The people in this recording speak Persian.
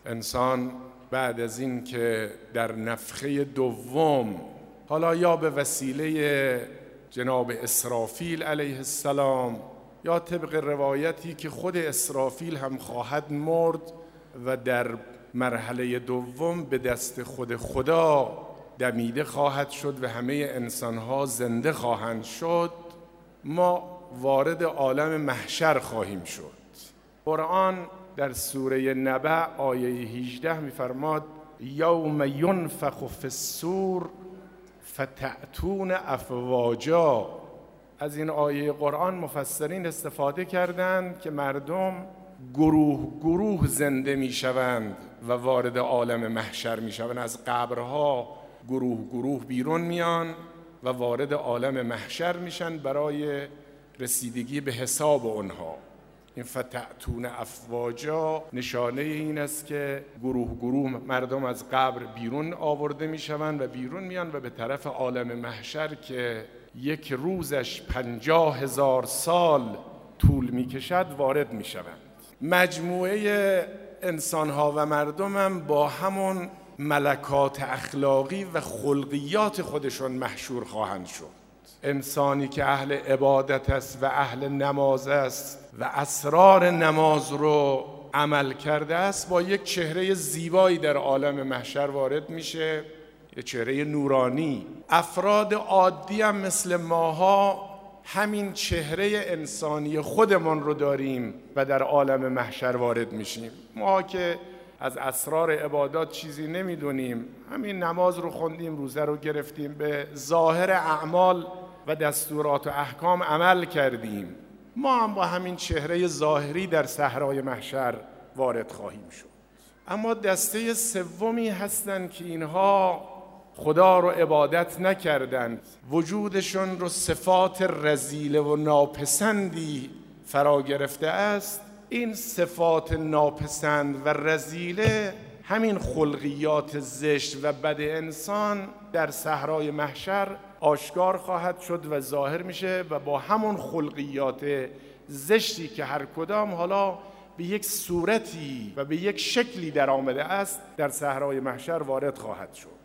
انسان بعد از این که در نفخه دوم، حالا یا به وسیله جناب اسرافیل علیه السلام یا طبق روایتی که خود اسرافیل هم خواهد مرد و در مرحله دوم به دست خود خدا دمیده خواهد شد و همه انسانها زنده خواهند شد، ما وارد عالم محشر خواهیم شد. قرآن در سوره نبأ آیه 18 می‌فرماد یوم ینفخ فی الصور فتأتون افواجا. از این آیه قرآن مفسرین استفاده کردند که مردم گروه گروه زنده میشوند و وارد عالم محشر میشوند. از قبرها گروه گروه بیرون میان و وارد عالم محشر میشن برای رسیدگی به حساب اونها. این فتأتون افواجا نشانه این است که گروه گروه مردم از قبر بیرون آورده میشوند و بیرون میان و به طرف عالم محشر که یک روزش 50,000 سال طول میکشد وارد میشوند. مجموعه انسانها و مردم هم با همون ملکات اخلاقی و خلقیات خودشون محشور خواهند شد. انسانی که اهل عبادت است و اهل نماز است و اسرار نماز رو عمل کرده است با یک چهره زیبایی در عالم محشر وارد میشه، یک چهره نورانی. افراد عادی هم مثل ماها همین چهره انسانی خودمون رو داریم و در عالم محشر وارد میشیم. ما که از اسرار عبادات چیزی نمیدونیم، همین نماز رو خوندیم، روزه رو گرفتیم، به ظاهر اعمال و دستورات و احکام عمل کردیم، ما هم با همین چهره ظاهری در صحرای محشر وارد خواهیم شد. اما دسته سومی هستند که اینها خدا رو عبادت نکردند، وجودشون رو صفات رذیله و ناپسندی فرا گرفته است. این صفات ناپسند و رذیله، همین خلقیات زشت و بد انسان در صحرای محشر آشکار خواهد شد و ظاهر میشه و با همون خلقیات زشتی که هر کدام حالا به یک صورتی و به یک شکلی در آمده است در صحرای محشر وارد خواهد شد.